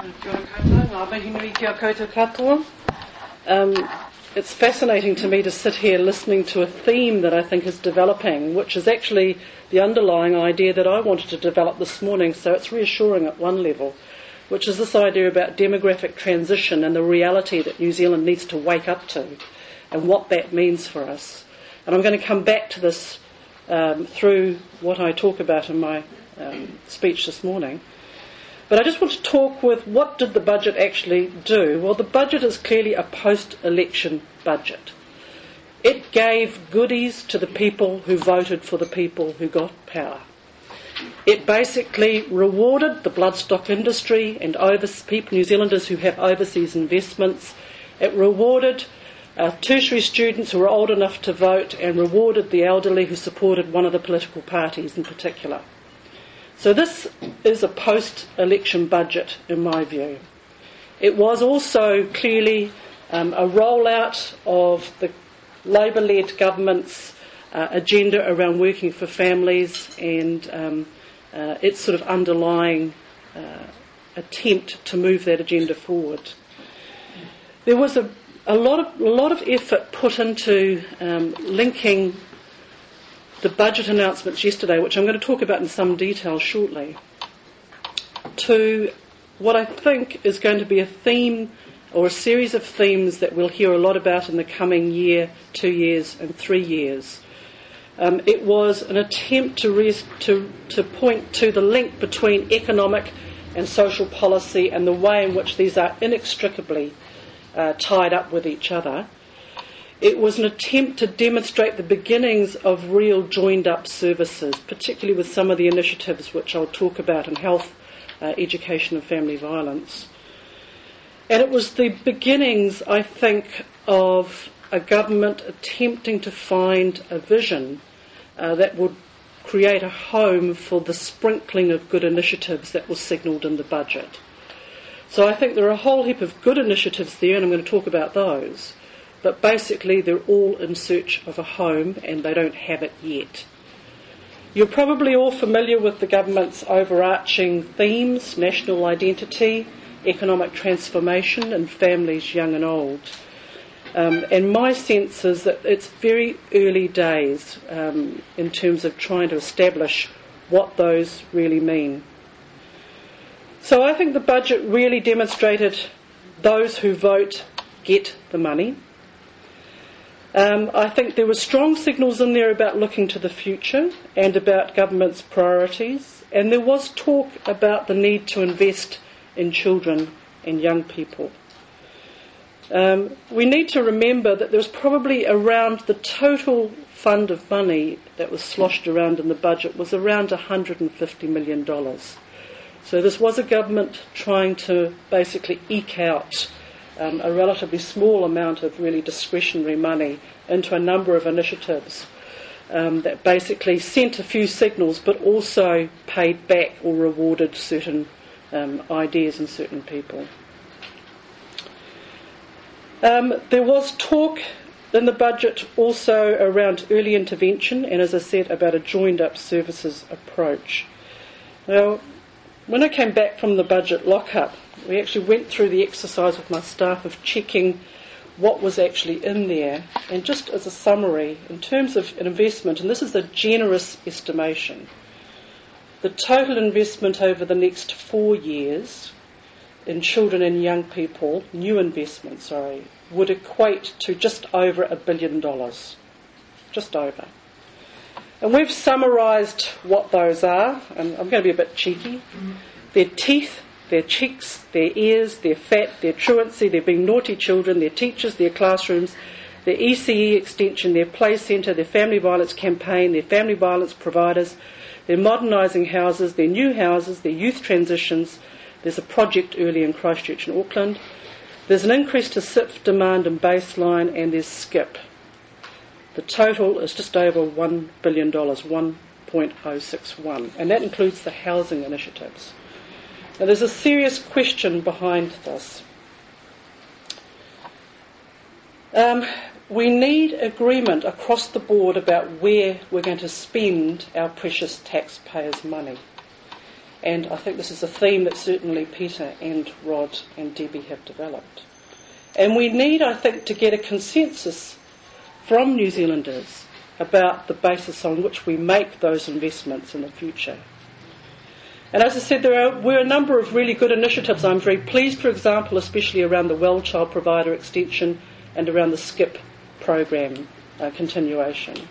Kia ora koutou, ngā mihi nui kia koutou katoa. It's fascinating to me to sit here listening to a theme that I think is developing, which is actually the underlying idea that I wanted to develop this morning, so it's reassuring at one level, which is this idea about demographic transition and the reality that New Zealand needs to wake up to and what that means for us. And I'm going to come back to this through what I talk about in my speech this morning. But I just want to talk with what did the budget actually do? Well, the budget is clearly a post-election budget. It gave goodies to the people who voted for the people who got power. It basically rewarded the bloodstock industry and people, New Zealanders who have overseas investments. It rewarded tertiary students who were old enough to vote and rewarded the elderly who supported one of the political parties in particular. So this is a post-election budget, in my view. It was also clearly a rollout of the Labour-led government's agenda around working for families and its sort of underlying attempt to move that agenda forward. There was a lot of effort put into linking the budget announcements yesterday, which I'm going to talk about in some detail shortly, to what I think is going to be a theme or a series of themes that we'll hear a lot about in the coming year, 2 years and 3 years. It was an attempt to point to the link between economic and social policy and the way in which these are inextricably tied up with each other. It was an attempt to demonstrate the beginnings of real joined-up services, particularly with some of the initiatives which I'll talk about in health, education and family violence. And it was the beginnings, I think, of a government attempting to find a vision that would create a home for the sprinkling of good initiatives that was signalled in the budget. So I think there are a whole heap of good initiatives there, and I'm going to talk about those. But basically they're all in search of a home and they don't have it yet. You're probably all familiar with the government's overarching themes: national identity, economic transformation and families young and old. And my sense is that it's very early days in terms of trying to establish what those really mean. So I think the budget really demonstrated those who vote get the money. I think there were strong signals in there about looking to the future and about government's priorities, and there was talk about the need to invest in children and young people. We need to remember that there was probably around the total fund of money that was sloshed around in the budget was around $150 million. So this was a government trying to basically eke out a relatively small amount of really discretionary money into a number of initiatives that basically sent a few signals but also paid back or rewarded certain ideas and certain people. There was talk in the budget also around early intervention and, as I said, about a joined-up services approach. Now, when I came back from the budget lock-up, we actually went through the exercise with my staff of checking what was actually in there. And just as a summary, in terms of an investment, and this is a generous estimation, the total investment over the next 4 years in children and young people, new investment, would equate to just over $1 billion. Just over. And we've summarised what those are, and I'm going to be a bit cheeky. Their teeth, their cheeks, their ears, their fat, their truancy, their being naughty children, their teachers, their classrooms, their ECE extension, their play centre, their family violence campaign, their family violence providers, their modernising houses, their new houses, their youth transitions. There's a project early in Christchurch and Auckland. There's an increase to SIF demand and baseline, and there's SKIP. The total is just over $1 billion, 1.061, and that includes the housing initiatives. Now, there's a serious question behind this. We need agreement across the board about where we're going to spend our precious taxpayers' money. And I think this is a theme that certainly Peter and Rod and Debbie have developed. And we need, I think, to get a consensus from New Zealanders about the basis on which we make those investments in the future. And as I said, were a number of really good initiatives. I'm very pleased, for example, especially around the Well Child Provider extension and around the SKIP program continuation.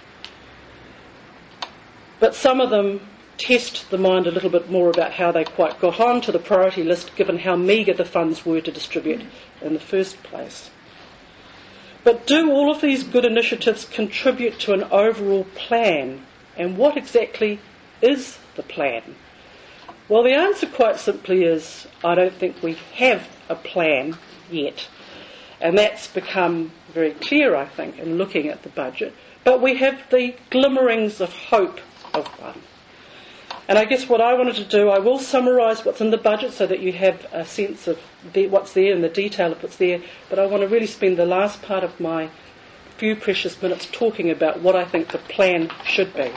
But some of them test the mind a little bit more about how they quite got onto the priority list, given how meagre the funds were to distribute in the first place. But do all of these good initiatives contribute to an overall plan? And what exactly is the plan? Well, the answer quite simply is, I don't think we have a plan yet. And that's become very clear, I think, in looking at the budget. But we have the glimmerings of hope of one. And I guess what I wanted to do, I will summarise what's in the budget so that you have a sense of what's there and the detail of what's there, but I want to really spend the last part of my few precious minutes talking about what I think the plan should be.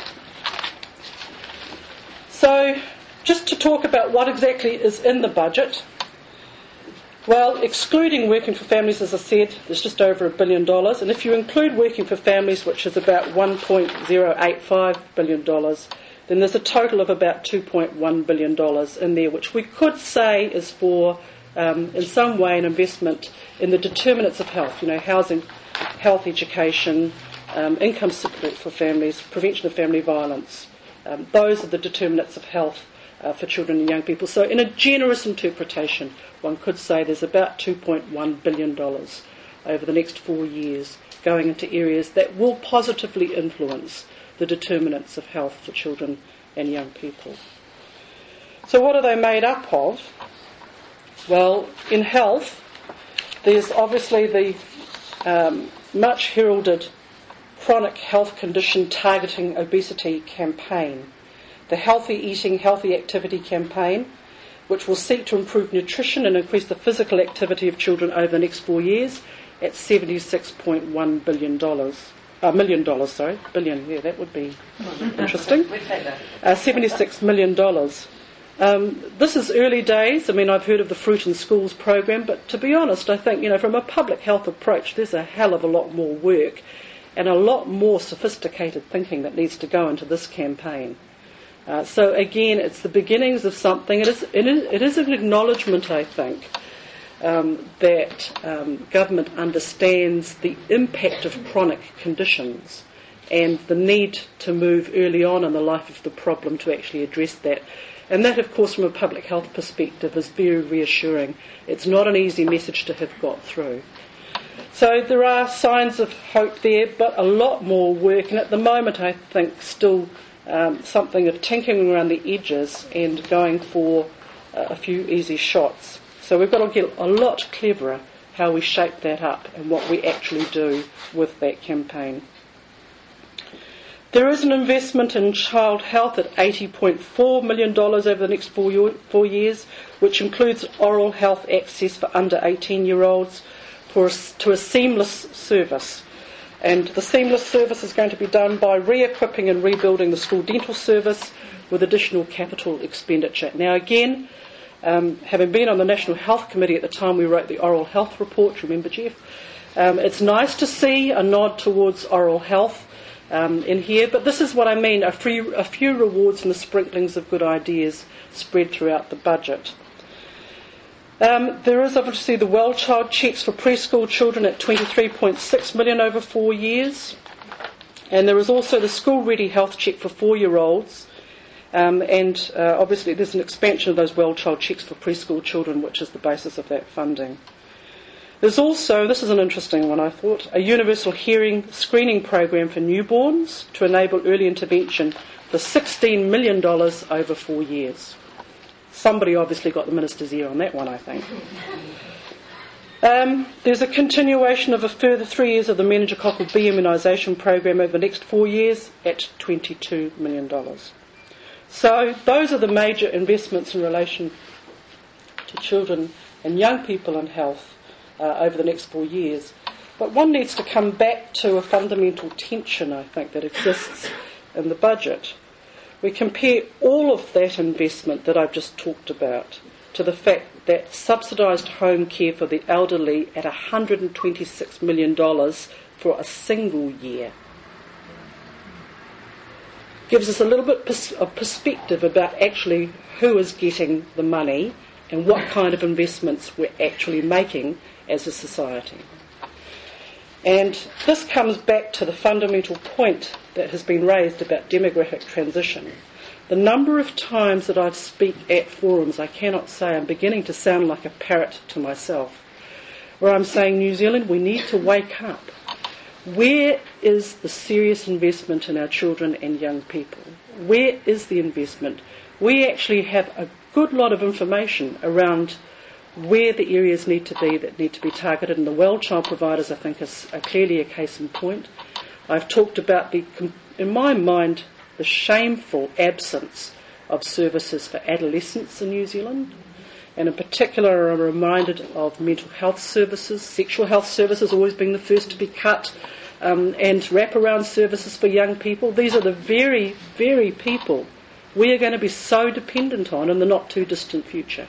So, just to talk about what exactly is in the budget, well, excluding Working for Families, as I said, there's just over $1 billion, and if you include Working for Families, which is about $1.085 billion, then there's a total of about $2.1 billion in there, which we could say is for, in some way, an investment in the determinants of health, housing, health, education, income support for families, prevention of family violence. Those are the determinants of health for children and young people. So in a generous interpretation, one could say there's about $2.1 billion over the next 4 years going into areas that will positively influence the determinants of health for children and young people. So what are they made up of? Well, in health, there's obviously the much heralded chronic health condition targeting obesity campaign, the Healthy Eating, Healthy Activity campaign, which will seek to improve nutrition and increase the physical activity of children over the next 4 years at $76.1 billion. Billion, yeah, that would be interesting. $76 million. This is early days. I mean, I've heard of the Fruit in Schools program, but to be honest, I think, from a public health approach, there's a hell of a lot more work and a lot more sophisticated thinking that needs to go into this campaign. So again, it's the beginnings of something. It is an acknowledgement, I think, that government understands the impact of chronic conditions and the need to move early on in the life of the problem to actually address that. And that, of course, from a public health perspective is very reassuring. It's not an easy message to have got through. So there are signs of hope there, but a lot more work. And at the moment, I think, still something of tinkering around the edges and going for a few easy shots. So we've got to get a lot cleverer how we shape that up and what we actually do with that campaign. There is an investment in child health at $80.4 million over the next 4 years, which includes oral health access for under 18-year-olds to a seamless service. And the seamless service is going to be done by re-equipping and rebuilding the school dental service with additional capital expenditure. Now again, having been on the National Health Committee at the time we wrote the oral health report, remember Jeff? It's nice to see a nod towards oral health in here, but this is what I mean, a few rewards and the sprinklings of good ideas spread throughout the budget. There is obviously the Well Child checks for preschool children at $23.6 million over 4 years. And there is also the School Ready Health check for 4-year-olds. And obviously there's an expansion of those Well Child checks for preschool children, which is the basis of that funding. There's also, this is an interesting one I thought, a universal hearing screening program for newborns to enable early intervention for $16 million over 4 years. Somebody obviously got the minister's ear on that one, I think. There's a continuation of a further 3 years of the meningococcal B immunisation program over the next 4 years at $22 million. So those are the major investments in relation to children and young people in health over the next 4 years. But one needs to come back to a fundamental tension, I think, that exists in the budget, We compare all of that investment that I've just talked about to the fact that subsidised home care for the elderly at $126 million for a single year gives us a little bit of perspective about actually who is getting the money and what kind of investments we're actually making as a society. And this comes back to the fundamental point that has been raised about demographic transition. The number of times that I speak at forums, I cannot say, I'm beginning to sound like a parrot to myself, where I'm saying, New Zealand, we need to wake up. Where is the serious investment in our children and young people? Where is the investment? We actually have a good lot of information around where the areas need to be targeted, and the well child providers, I think, are clearly a case in point. I've talked about, in my mind, the shameful absence of services for adolescents in New Zealand, and in particular I'm reminded of mental health services, sexual health services always being the first to be cut, and wraparound services for young people. These are the very, very people we are going to be so dependent on in the not too distant future.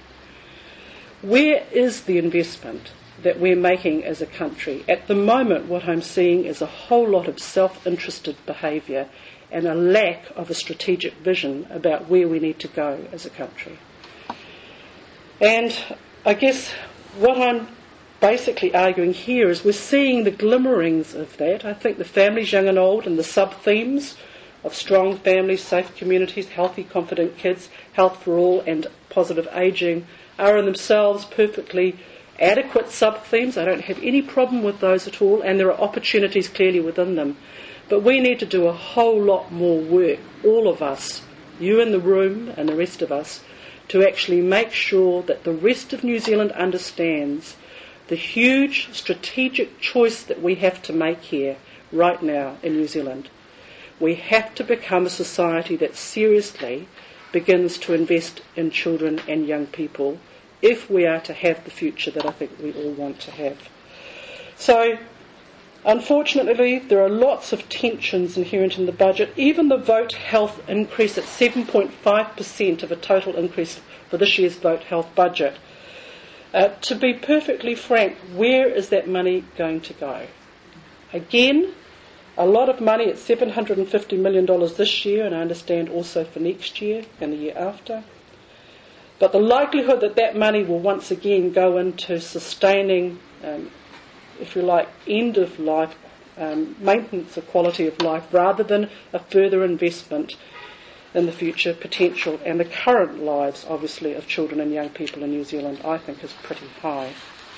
Where is the investment that we're making as a country? At the moment, what I'm seeing is a whole lot of self-interested behaviour and a lack of a strategic vision about where we need to go as a country. And I guess what I'm basically arguing here is we're seeing the glimmerings of that. I think the families, young and old, and the sub-themes of strong families, safe communities, healthy, confident kids, health for all, and positive ageing are in themselves perfectly adequate sub-themes. I don't have any problem with those at all, and there are opportunities clearly within them. But we need to do a whole lot more work, all of us, you in the room and the rest of us, to actually make sure that the rest of New Zealand understands the huge strategic choice that we have to make here right now in New Zealand. We have to become a society that seriously begins to invest in children and young people if we are to have the future that I think we all want to have. So, unfortunately, there are lots of tensions inherent in the budget. Even the Vote Health increase at 7.5% of a total increase for this year's Vote Health budget. To be perfectly frank, where is that money going to go? Again, a lot of money at $750 million this year, and I understand also for next year and the year after. But the likelihood that that money will once again go into sustaining, if you like, end-of-life maintenance of quality of life rather than a further investment in the future potential and the current lives, obviously, of children and young people in New Zealand, I think is pretty high.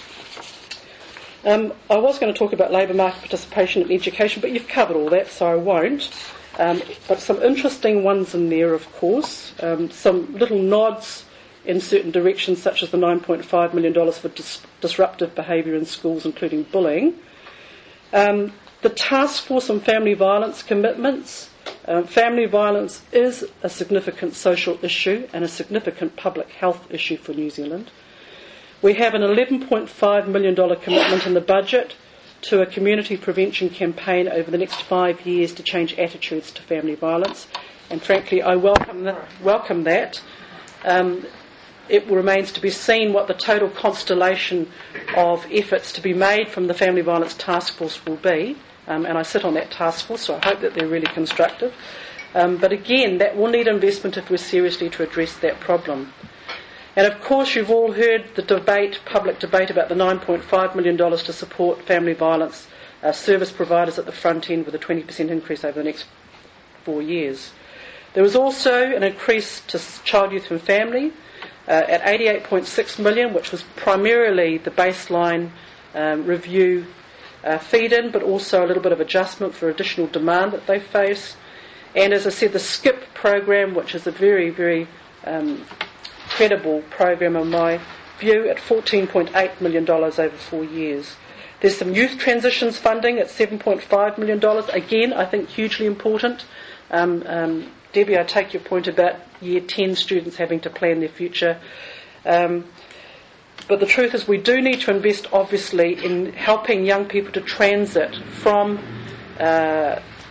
I was going to talk about labour market participation in education, but you've covered all that, so I won't. But some interesting ones in there, of course. Some little nods in certain directions, such as the $9.5 million for disruptive behaviour in schools, including bullying. The Task Force on Family Violence commitments. Family violence is a significant social issue and a significant public health issue for New Zealand. We have an $11.5 million commitment in the budget to a community prevention campaign over the next 5 years to change attitudes to family violence. And frankly, I welcome that. It remains to be seen what the total constellation of efforts to be made from the Family Violence Task Force will be. And I sit on that task force, so I hope that they're really constructive. But again, that will need investment if we're seriously to address that problem. And of course, you've all heard the public debate about the $9.5 million to support family violence service providers at the front end with a 20% increase over the next 4 years. There was also an increase to child, youth and family at $88.6 million, which was primarily the baseline review feed-in, but also a little bit of adjustment for additional demand that they face. And as I said, the SKIP program, which is a very, very credible program in my view, at $14.8 million over 4 years. There's some youth transitions funding at $7.5 million. Again, I think hugely important. Debbie, I take your point about Year 10 students having to plan their future. But the truth is we do need to invest, obviously, in helping young people to transit from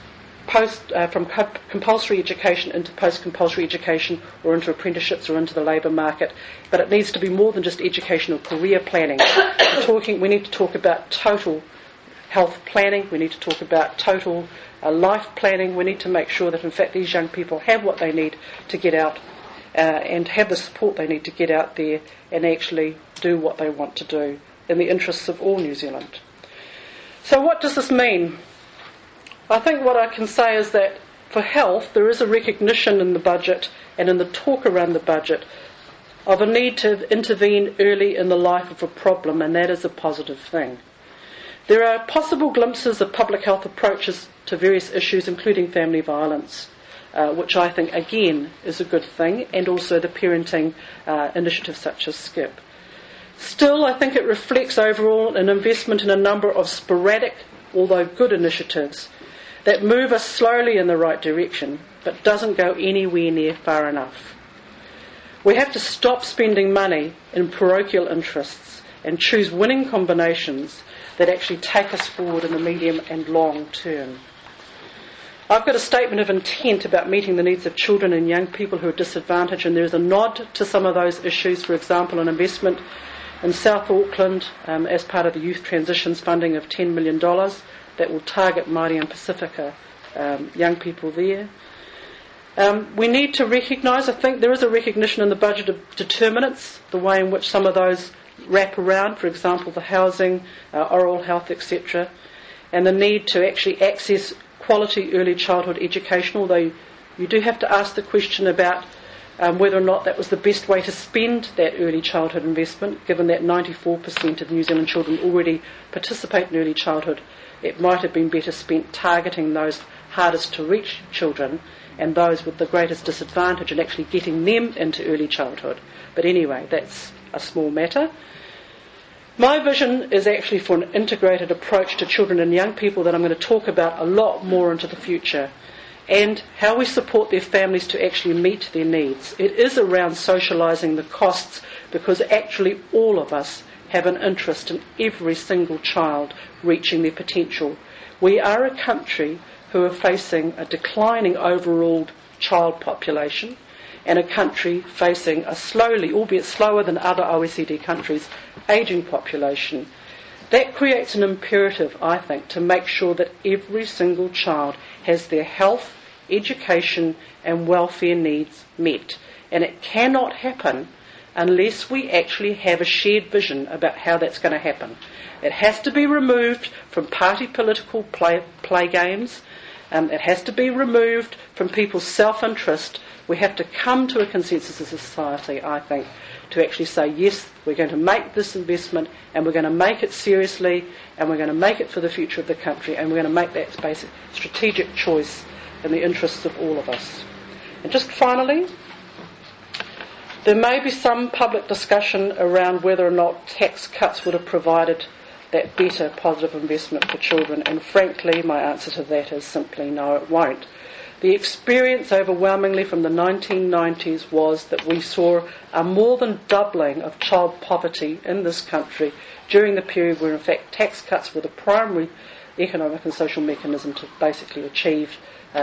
compulsory education into post-compulsory education or into apprenticeships or into the labour market. But it needs to be more than just educational career planning. We need to talk about total health planning. We need to talk about total life planning. We need to make sure that, in fact, these young people have what they need to get out and have the support they need to get out there and actually do what they want to do in the interests of all New Zealand. So what does this mean? I think what I can say is that for health, there is a recognition in the budget and in the talk around the budget of a need to intervene early in the life of a problem, and that is a positive thing. There are possible glimpses of public health approaches to various issues, including family violence, which I think, again, is a good thing, and also the parenting initiatives such as SKIP. Still, I think it reflects overall an investment in a number of sporadic, although good initiatives that move us slowly in the right direction, but doesn't go anywhere near far enough. We have to stop spending money in parochial interests and choose winning combinations that actually take us forward in the medium and long term. I've got a statement of intent about meeting the needs of children and young people who are disadvantaged, and there is a nod to some of those issues, for example, an investment in South Auckland as part of the Youth Transitions funding of $10 million that will target Māori and Pacifica young people there. We need to recognise, I think there is a recognition in the budget of determinants, the way in which some of those wrap around, for example, the housing, oral health, etc., and the need to actually access quality early childhood education, although you do have to ask the question about whether or not that was the best way to spend that early childhood investment, given that 94% of New Zealand children already participate in early childhood. It might have been better spent targeting those hardest to reach children and those with the greatest disadvantage and actually getting them into early childhood. But anyway, that's a small matter. My vision is actually for an integrated approach to children and young people that I'm going to talk about a lot more into the future, and how we support their families to actually meet their needs. It is around socialising the costs, because actually all of us have an interest in every single child reaching their potential. We are a country who are facing a declining overall child population, and a country facing a slowly, albeit slower than other OECD countries, ageing population. That creates an imperative, I think, to make sure that every single child has their health, education and welfare needs met. And it cannot happen unless we actually have a shared vision about how that's going to happen. It has to be removed from party political play games. It has to be removed from people's self-interest. We have to come to a consensus as a society, I think, to actually say, yes, we're going to make this investment, and we're going to make it seriously, and we're going to make it for the future of the country, and we're going to make that basic strategic choice in the interests of all of us. And just finally, there may be some public discussion around whether or not tax cuts would have provided that better positive investment for children, and frankly my answer to that is simply no, it won't. The experience overwhelmingly from the 1990s was that we saw a more than doubling of child poverty in this country during the period where in fact tax cuts were the primary economic and social mechanism to basically achieve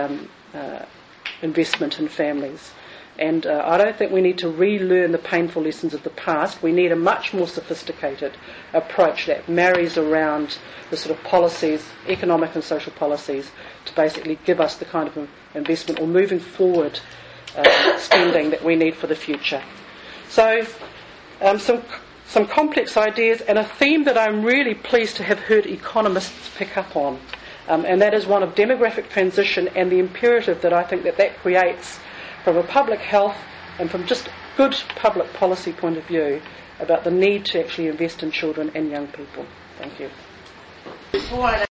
investment in families. And I don't think we need to relearn the painful lessons of the past. We need a much more sophisticated approach that marries around the sort of policies, economic and social policies, to basically give us the kind of investment or moving forward spending that we need for the future. So some complex ideas, and a theme that I'm really pleased to have heard economists pick up on, and that is one of demographic transition and the imperative that I think that creates from a public health and from just good public policy point of view about the need to actually invest in children and young people. Thank you.